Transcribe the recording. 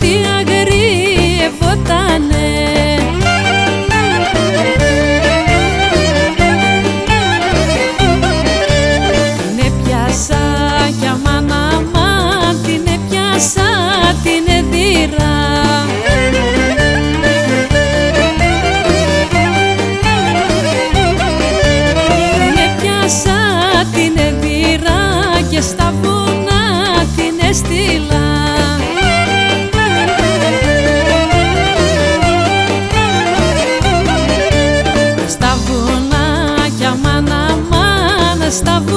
τι αγριεύοτανε. Την έπιασα κι αμάν αμάν, την έπιασα την εδύρα. Την εδύρα και στα βουνά την έστειλα. Στα βουνά κι αμάν αμάν, στα βουνά